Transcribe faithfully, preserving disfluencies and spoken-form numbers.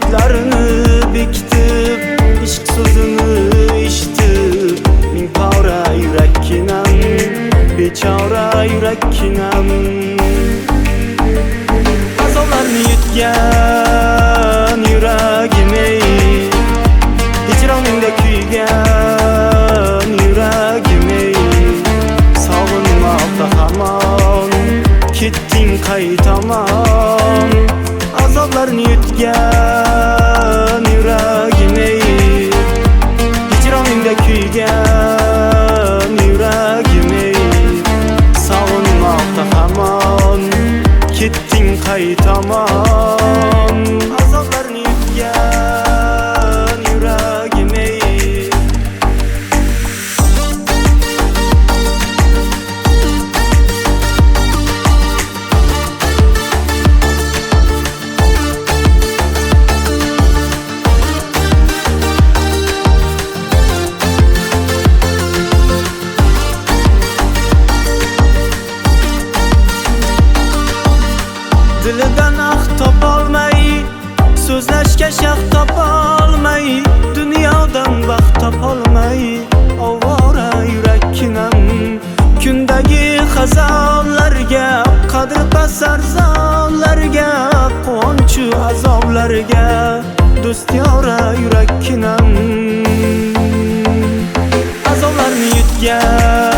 Yuzlarini bekitib, ishq so'zini eshitib, ming pora yurakkinam, bechora yurakkinam. Azoblarni yutgan yuragim ey, hijroningda kuygan yuragim ey, sog'inmoqda hamon, ketding qaytaman. Azoblarni yutgan yuragim ey, hijroningda kuygan yuragim ey, sog'inmoqda hamon, ketding qaytaman. Azoblarni yutgan yuragim ey. Dilidan ah topolmay, so'zlashga shaxt topolmay, dunyodan baxt topolmay, ovora yurakkinam. Kundagi xazonlarga, qadr pasar zonlarga, quvonchu azoblarga, do'st yora yurakkinam. Azoblarni yutgan